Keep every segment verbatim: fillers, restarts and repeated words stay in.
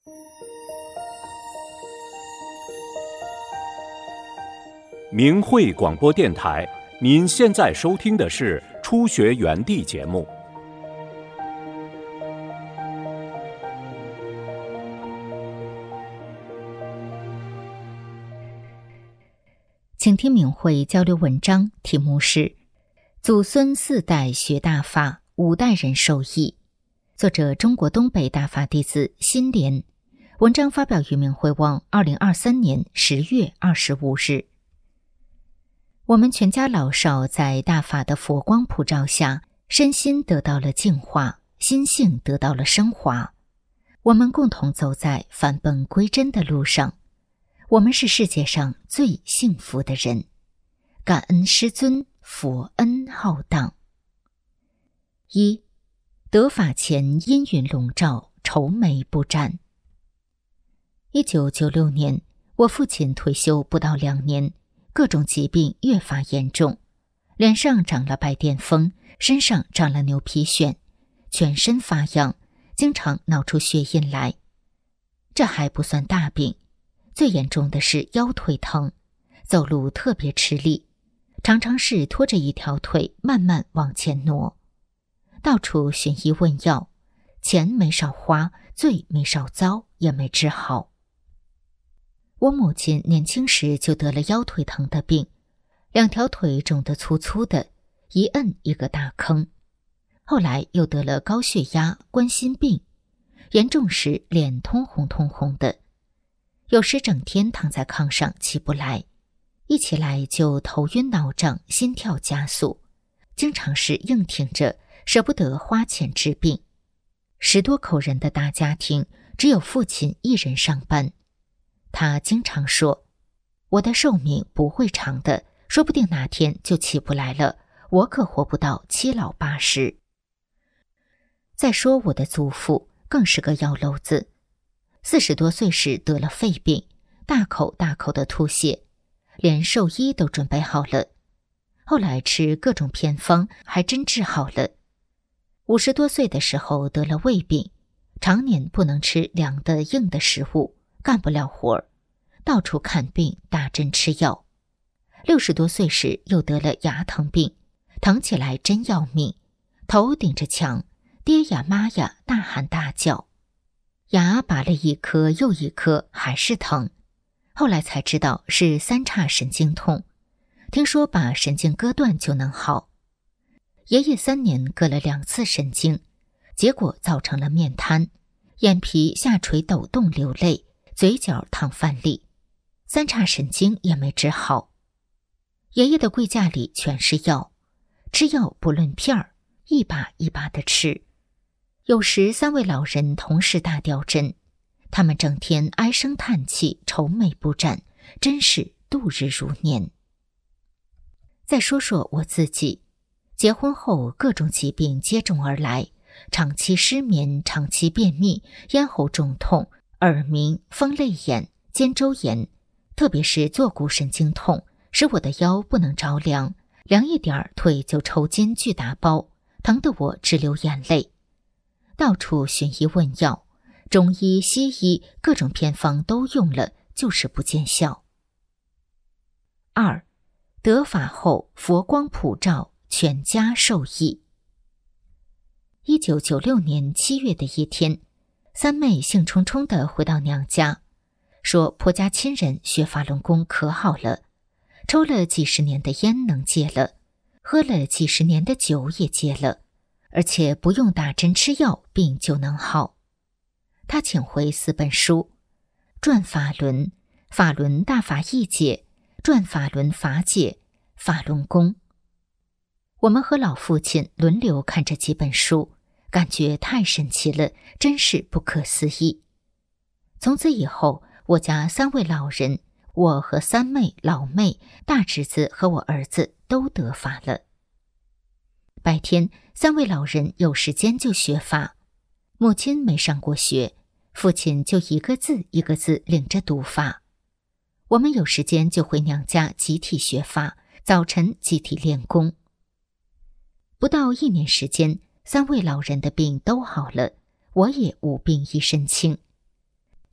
明慧广播电台，您现在收听的是初学园地节目。 请听明慧交流文章，题目是祖孙四代学大法，五代人受益。作者中国东北大法弟子辛莲。文章发表于明慧网二零二三年十月二十五日。我们全家老少在大法的佛光普照下，身心得到了净化，心性得到了升华。我们共同走在返本归真的路上。我们是世界上最幸福的人，感恩师尊，佛恩浩荡。一，得法前阴云笼罩，愁眉不展。一九九六年，我父亲退休不到两年，各种疾病越发严重，脸上长了白癜风，身上长了牛皮癣，全身发痒，经常闹出血印来。这还不算大病，最严重的是腰腿疼，走路特别吃力，常常是拖着一条腿慢慢往前挪。到处寻医问药，钱没少花，罪没少遭，也没治好。我母亲年轻时就得了腰腿疼的病，两条腿肿得粗粗的，一摁一个大坑。后来又得了高血压、冠心病，严重时脸通红通红的，有时整天躺在炕上起不来，一起来就头晕脑胀，心跳加速，经常是硬挺着，舍不得花钱治病。十多口人的大家庭，只有父亲一人上班。他经常说，我的寿命不会长的，说不定哪天就起不来了，我可活不到七老八十。再说我的祖父更是个药篓子，四十多岁时得了肺病，大口大口的吐血，连兽医都准备好了，后来吃各种偏方还真治好了。五十多岁的时候得了胃病，常年不能吃凉的硬的食物，干不了活儿，到处看病打针吃药。六十多岁时又得了牙疼病，疼起来真要命，头顶着墙，爹呀妈呀大喊大叫，牙拔了一颗又一颗还是疼。后来才知道是三叉神经痛，听说把神经割断就能好。爷爷三年割了两次神经，结果造成了面瘫，眼皮下垂抖动流泪，嘴角淌饭粒，三叉神经也没治好。爷爷的柜架里全是药，吃药不论片儿，一把一把的吃。有时三位老人同时打吊针，他们整天唉声叹气，愁眉不展，真是度日如年。再说说我自己，结婚后各种疾病接踵而来，长期失眠，长期便秘，咽喉肿痛，耳鸣，风泪眼，肩周炎，特别是坐骨神经痛，使我的腰不能着凉，凉一点腿就抽筋巨大包，疼得我直流眼泪。到处寻医问药，中医西医各种偏方都用了，就是不见效。二，得法后佛光普照，全家受益。一九九六年七月的一天，三妹兴冲冲地回到娘家，说婆家亲人学法轮功可好了，抽了几十年的烟能戒了，喝了几十年的酒也戒了，而且不用打针吃药，病就能好。他请回四本书：转法轮、法轮大法义解、转法轮法解、法轮功。我们和老父亲轮流看这几本书，感觉太神奇了，真是不可思议。从此以后，我家三位老人，我和三妹、老妹、大侄子和我儿子都得法了。白天，三位老人有时间就学法，母亲没上过学，父亲就一个字一个字领着读法。我们有时间就回娘家集体学法，早晨集体练功。不到一年时间，三位老人的病都好了，我也无病一身轻。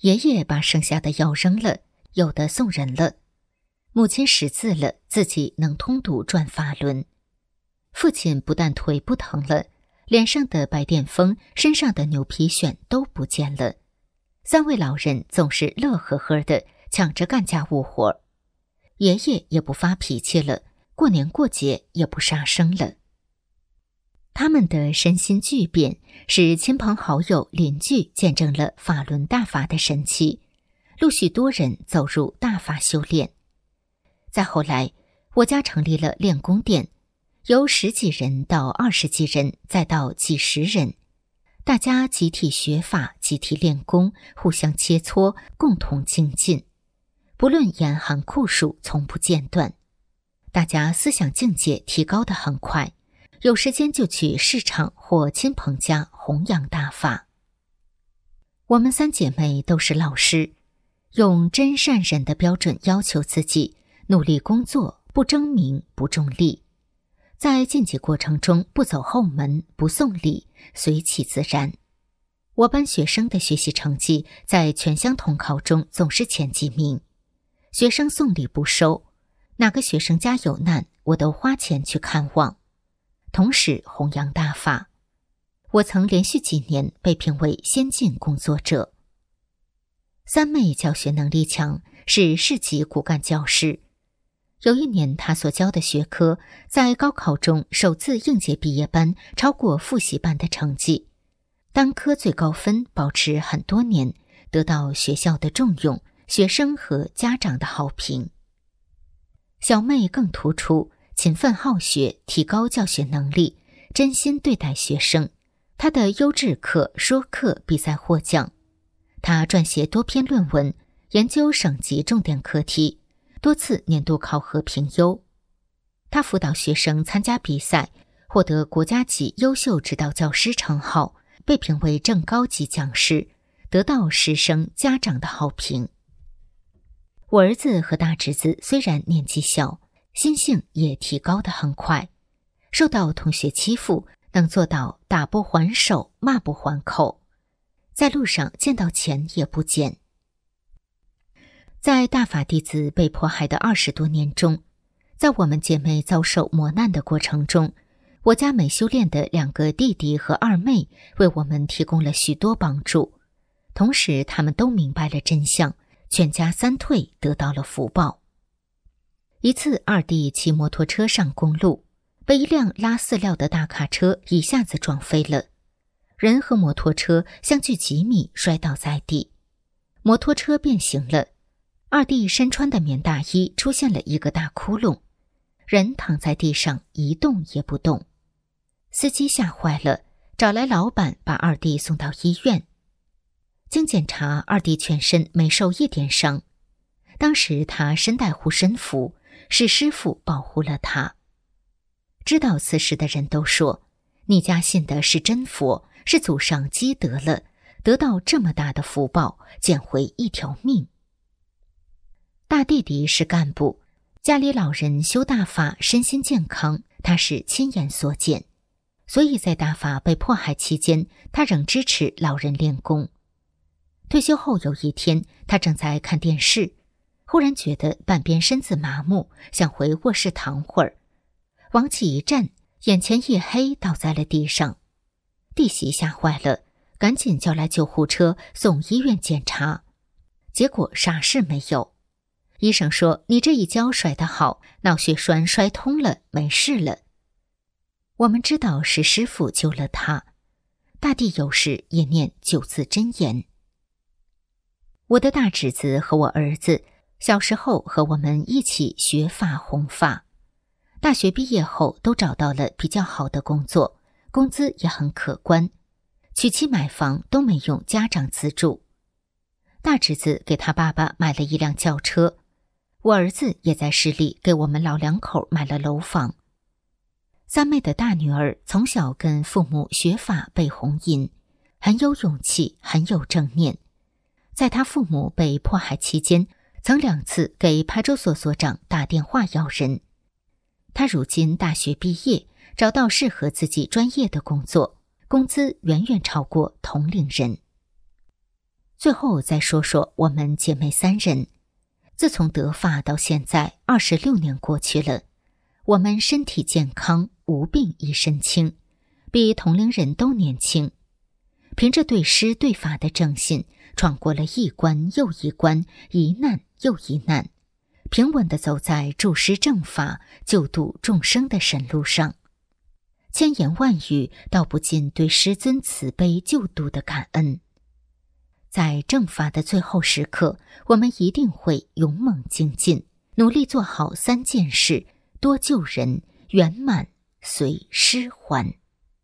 爷爷把剩下的药扔了，有的送人了。母亲识字了，自己能通读转法轮。父亲不但腿不疼了，脸上的白癜风，身上的牛皮癣都不见了。三位老人总是乐呵呵的抢着干家务活，爷爷也不发脾气了，过年过节也不杀生了。他们的身心巨变，使亲朋好友邻居见证了法轮大法的神奇，陆续多人走入大法修炼。再后来，我家成立了练功店，由十几人到二十几人，再到几十人，大家集体学法，集体练功，互相切磋，共同精进，不论严寒酷暑，从不间断。大家思想境界提高得很快，有时间就去市场或亲朋家弘扬大法。我们三姐妹都是老师，用真善忍的标准要求自己，努力工作，不争名，不重利。在晋级过程中不走后门，不送礼，随其自然。我班学生的学习成绩在全乡统考中总是前几名，学生送礼不收，哪个学生家有难，我都花钱去看望，同时弘扬大法。我曾连续几年被评为先进工作者。三妹教学能力强，是市级骨干教师。有一年，她所教的学科在高考中首次应届毕业班超过复习班的成绩，单科最高分保持很多年，得到学校的重用，学生和家长的好评。小妹更突出，勤奋好学，提高教学能力，真心对待学生。她的优质课、说课比赛获奖。她撰写多篇论文，研究省级重点课题，多次年度考核评优。他辅导学生参加比赛，获得国家级优秀指导教师称号，被评为正高级讲师，得到师生家长的好评。我儿子和大侄子虽然年纪小，心性也提高得很快，受到同学欺负，能做到打不还手，骂不还口，在路上见到钱也不捡。在大法弟子被迫害的二十多年中，在我们姐妹遭受磨难的过程中，我家美修炼的两个弟弟和二妹为我们提供了许多帮助，同时他们都明白了真相，全家三退得到了福报。一次，二弟骑摩托车上公路，被一辆拉饲料的大卡车一下子撞飞了，人和摩托车相距几米，摔倒在地，摩托车变形了。二弟身穿的棉大衣出现了一个大窟窿，人躺在地上一动也不动。司机吓坏了，找来老板把二弟送到医院。经检查，二弟全身没受一点伤。当时他身带护身符，是师父保护了他。知道此事的人都说，你家信的是真佛，是祖上积德了，得到这么大的福报，捡回一条命。大弟弟是干部，家里老人修大法，身心健康，他是亲眼所见，所以在大法被迫害期间，他仍支持老人练功。退休后有一天，他正在看电视，忽然觉得半边身子麻木，想回卧室躺会儿，往起一站，眼前一黑，倒在了地上。弟媳吓坏了，赶紧叫来救护车送医院检查，结果啥事没有。医生说，你这一跤摔得好，脑血栓摔通了，没事了。我们知道是师父救了他。大弟有时也念九字真言。我的大侄子和我儿子小时候和我们一起学法弘法，大学毕业后都找到了比较好的工作，工资也很可观，娶妻买房都没用家长资助。大侄子给他爸爸买了一辆轿车，我儿子也在市里给我们老两口买了楼房。三妹的大女儿从小跟父母学法被弘引，很有勇气，很有正念。在她父母被迫害期间，曾两次给派出所所长打电话要人。她如今大学毕业，找到适合自己专业的工作，工资远远超过同龄人。 最后再说说我们姐妹三人。自从得发到现在二十六年过去了，我们身体健康，无病一身轻，比同龄人都年轻。凭着对师对法的正信，闯过了一关又一关，一难又一难，平稳地走在助师正法、救度众生的神路上。千言万语道不尽对师尊慈悲救度的感恩。在正法的最后时刻，我们一定会勇猛精进，努力做好三件事，多救人，圆满随师还。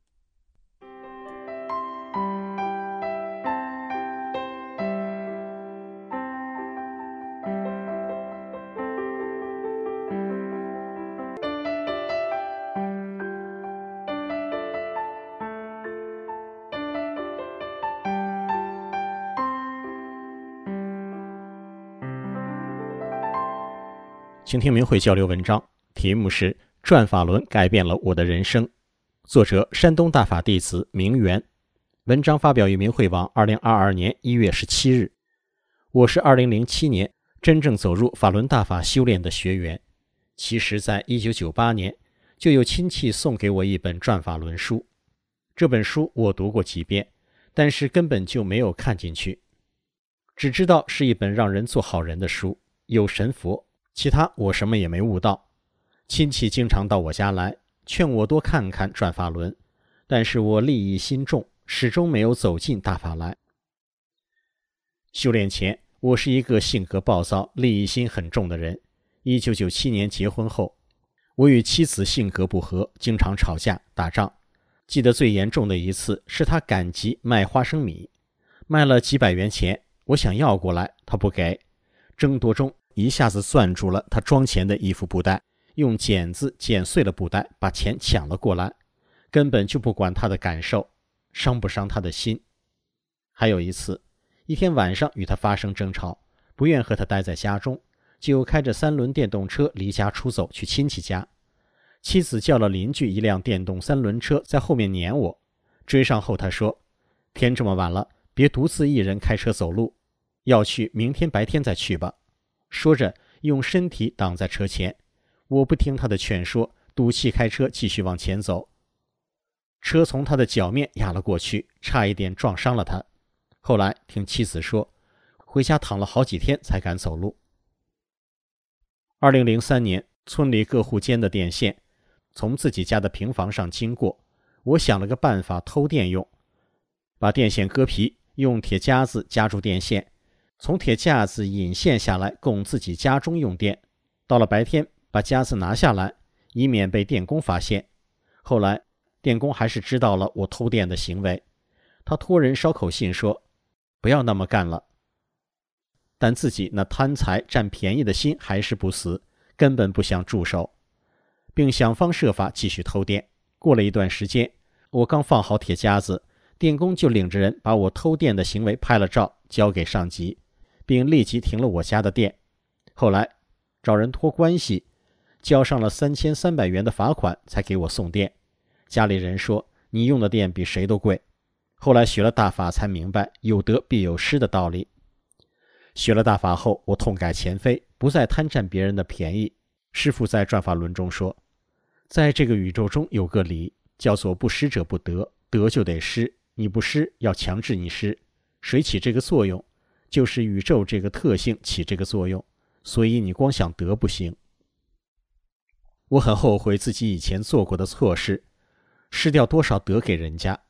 倾听明慧交流文章，题目是《转法轮改变了我的人生》，作者山东大法弟子明媛。文章发表于明慧网二零二二年一月十七日。我是二零零七年真正走入法轮大法修炼的学员。其实在一九九八年就有亲戚送给我一本转法轮书，这本书我读过几遍，但是根本就没有看进去，只知道是一本让人做好人的书，有神佛，其他我什么也没悟到。亲戚经常到我家来，劝我多看看转法轮，但是我利益心重，始终没有走进大法来。修炼前，我是一个性格暴躁、利益心很重的人。一九九七年结婚后，我与妻子性格不合，经常吵架打仗。记得最严重的一次是她赶集卖花生米，卖了几百元钱，我想要过来，她不给，争夺中一下子攥住了他装钱的衣服布袋，用剪子剪碎了布袋，把钱抢了过来，根本就不管他的感受，伤不伤他的心。还有一次，一天晚上与他发生争吵，不愿和他待在家中，就开着三轮电动车离家出走去亲戚家。妻子叫了邻居一辆电动三轮车在后面撵我，追上后他说，天这么晚了，别独自一人开车走路，要去明天白天再去吧。说着用身体挡在车前，我不听他的劝说，赌气开车继续往前走。车从他的脚面压了过去，差一点撞伤了他。后来听妻子说，回家躺了好几天才敢走路。二零零三年，村里各户间的电线从自己家的平房上经过，我想了个办法偷电用，把电线割皮，用铁夹子夹住电线，从铁架子引线下来供自己家中用电，到了白天把夹子拿下来，以免被电工发现。后来电工还是知道了我偷电的行为，他托人捎口信说不要那么干了，但自己那贪财占便宜的心还是不死，根本不想住手，并想方设法继续偷电。过了一段时间，我刚放好铁夹子，电工就领着人把我偷电的行为拍了照，交给上级，并立即停了我家的电。后来找人托关系，交上了三千三百元的罚款才给我送电。家里人说你用的电比谁都贵。后来学了大法才明白有得必有失的道理。学了大法后，我痛改前非，不再贪占别人的便宜。师父在转法轮中说，在这个宇宙中有个理，叫做不施者不得，得就得施，你不施要强制你施。谁起这个作用？就是宇宙这个特性起这个作用，所以你光想得不行。我很后悔自己以前做过的错事，失掉多少德给人家。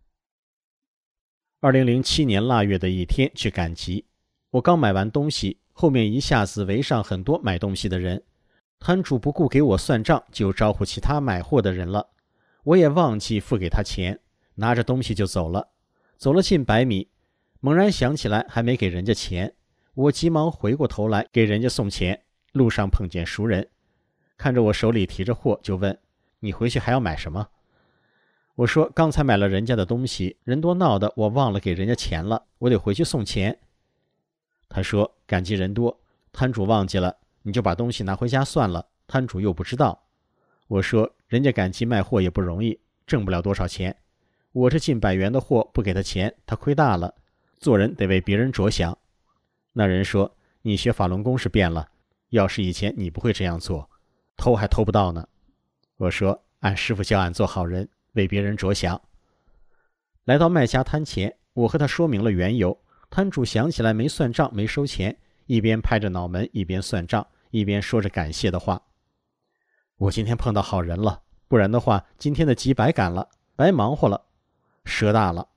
二零零七年腊月的一天去赶集，我刚买完东西，后面一下子围上很多买东西的人，摊主不顾给我算账，就招呼其他买货的人了。我也忘记付给他钱，拿着东西就走了。走了近百米，猛然想起来还没给人家钱，我急忙回过头来给人家送钱。路上碰见熟人，看着我手里提着货，就问，你回去还要买什么？我说刚才买了人家的东西，人多闹的，我忘了给人家钱了，我得回去送钱。他说赶集人多，摊主忘记了，你就把东西拿回家算了，摊主又不知道。我说人家赶集卖货也不容易，挣不了多少钱，我这近百元的货不给他钱，他亏大了， 做人得为别人着想。那人说，你学法轮功是变了，要是以前你不会这样做，偷还偷不到呢。我说，俺师父教俺做好人，为别人着想。来到卖家摊前，我和他说明了缘由，摊主想起来没算账没收钱，一边拍着脑门一边算账，一边说着感谢的话。我今天碰到好人了，不然的话今天的急白赶了，白忙活了，赊大了。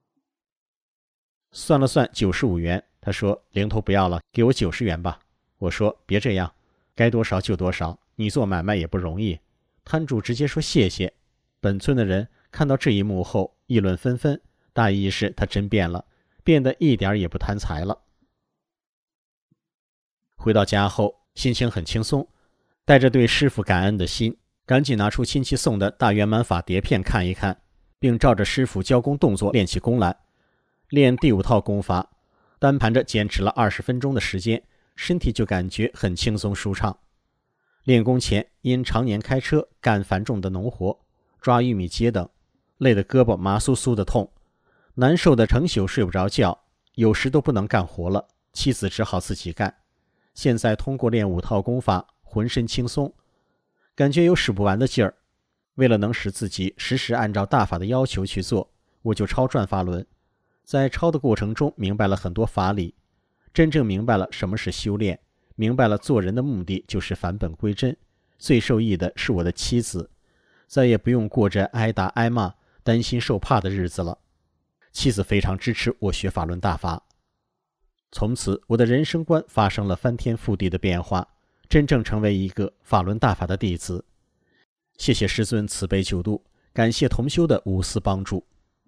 算了算九十五元，他说零头不要了，给我九十元吧。我说别这样，该多少就多少，你做买卖也不容易。摊主直接说谢谢。本村的人看到这一幕后议论纷纷，大意是他真变了，变得一点也不贪财了。回到家后心情很轻松，带着对师父感恩的心，赶紧拿出亲戚送的大圆满法碟片看一看，并照着师父教功动作练起功来。练第五套功法，单盘着坚持了二十分钟的时间，身体就感觉很轻松舒畅。练功前因常年开车干繁重的农活，抓玉米秸等，累得胳膊麻酥酥的痛，难受的成宿睡不着觉，有时都不能干活了，妻子只好自己干。现在通过练五套功法，浑身轻松，感觉有使不完的劲儿。为了能使自己时时按照大法的要求去做，我就抄转法轮。在抄的过程中明白了很多法理，真正明白了什么是修炼，明白了做人的目的就是返本归真。最受益的是我的妻子，再也不用过着挨打挨骂、担心受怕的日子了。妻子非常支持我学法轮大法。从此我的人生观发生了翻天覆地的变化，真正成为一个法轮大法的弟子。谢谢师尊慈悲救度，感谢同修的无私帮助。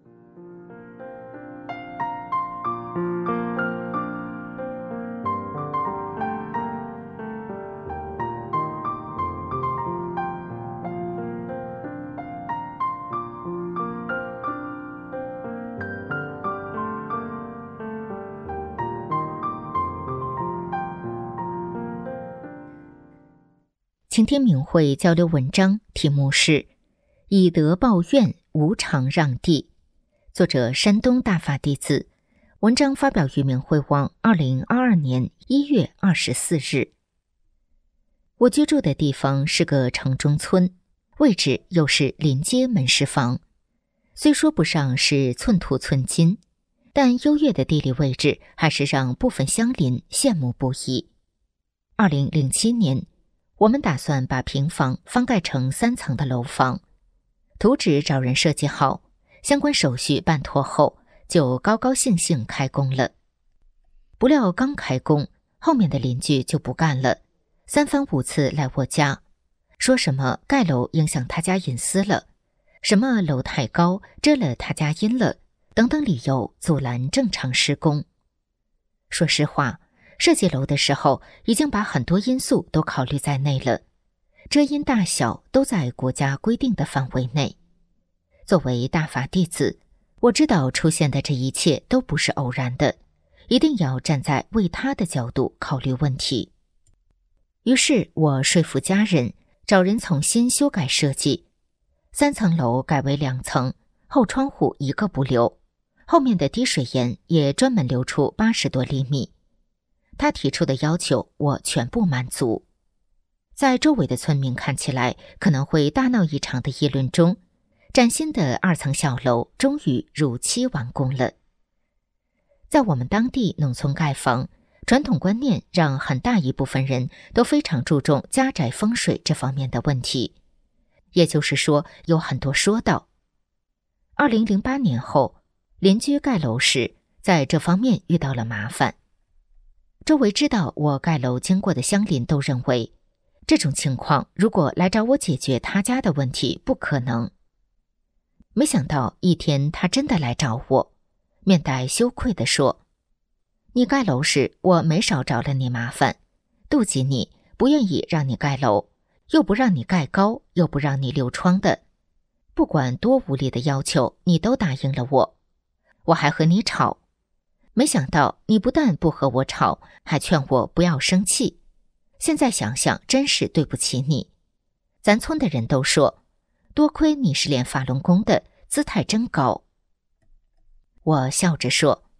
请听明慧交流文章，题目是以德报怨，无常让地，作者山东大法弟子。文章发表于明慧网二零二二年一月二十四日。我居住的地方是个城中村，位置又是临街门市房，虽说不上是寸土寸金，但优越的地理位置还是让部分乡邻羡慕不已。二零零七年我们打算把平房翻盖成三层的楼房，图纸找人设计好，相关手续办妥后，就高高兴兴开工了。不料刚开工，后面的邻居就不干了，三番五次来我家，说什么盖楼影响他家隐私了，什么楼太高遮了他家阴了，等等理由阻拦正常施工。说实话，设计楼的时候已经把很多因素都考虑在内了，遮阴大小都在国家规定的范围内。作为大法弟子，我知道出现的这一切都不是偶然的，一定要站在为他的角度考虑问题。于是我说服家人找人重新修改设计，三层楼改为两层，后窗户一个不留，后面的滴水沿也专门留出八十多厘米。他提出的要求我全部满足。在周围的村民看起来可能会大闹一场的议论中，崭新的二层小楼终于如期完工了。在我们当地农村盖房，传统观念让很大一部分人都非常注重家宅风水这方面的问题，也就是说有很多说道。二零零八年后，邻居盖楼时在这方面遇到了麻烦。周围知道我盖楼经过的乡邻都认为，这种情况如果来找我解决他家的问题不可能。没想到一天他真的来找我，面带羞愧地说，你盖楼时我没少找了你麻烦，妒忌你，不愿意让你盖楼，又不让你盖高，又不让你留窗的，不管多无理的要求你都答应了我，我还和你吵，没想到你不但不和我吵，还劝我不要生气。现在想想真是对不起你。咱村的人都说，多亏你是练法轮功的，姿态真高。我笑着说，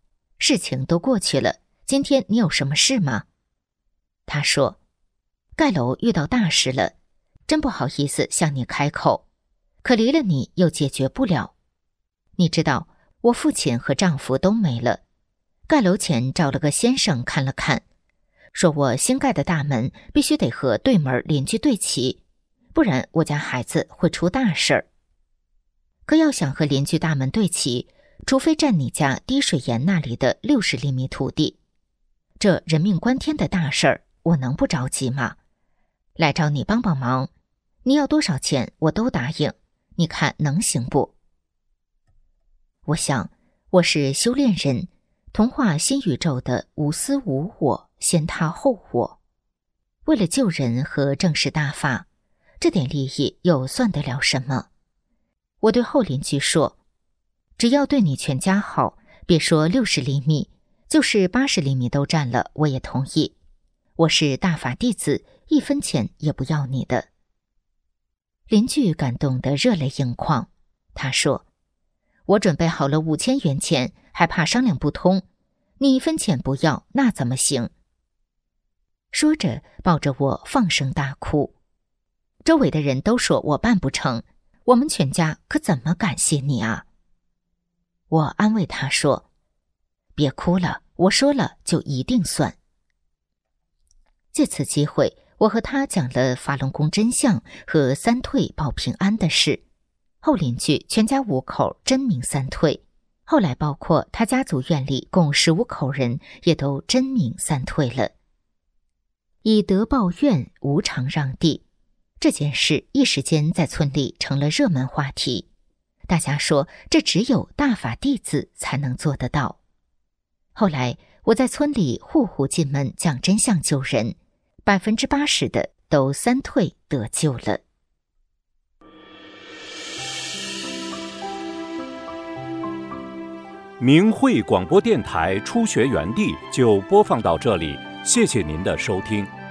事情都过去了，今天你有什么事吗？他说，盖楼遇到大事了，真不好意思向你开口，可离了你又解决不了。你知道，我父亲和丈夫都没了，盖楼前找了个先生看了看，说我新盖的大门必须得和对门邻居对齐，不然我家孩子会出大事儿。可要想和邻居大门对齐，除非占你家滴水岩那里的六十厘米土地，这人命关天的大事儿，我能不着急吗？来找你帮帮忙，你要多少钱我都答应，你看能行不？我想，我是修炼人，童话新宇宙的无私无我，先他后我。为了救人和正视大法，这点利益又算得了什么？我对后邻居说，只要对你全家好，别说六十厘米，就是八十厘米都占了，我也同意。我是大法弟子，一分钱也不要你的。邻居感动得热泪盈眶，他说，我准备好了五千元钱，还怕商量不通？你一分钱不要，那怎么行？说着，抱着我放声大哭。周围的人都说我办不成，我们全家可怎么感谢你啊？我安慰他说，别哭了，我说了就一定算。借此机会，我和他讲了法轮功真相和三退保平安的事。后邻居全家五口真名三退，后来包括他家族院里共十五口人也都真名三退了。以德报怨，无偿让地，这件事一时间在村里成了热门话题。大家说这只有大法弟子才能做得到。后来我在村里户户进门讲真相救人，百分之八十的都三退得救了。 明慧广播电台初学园地就播放到这里，谢谢您的收听。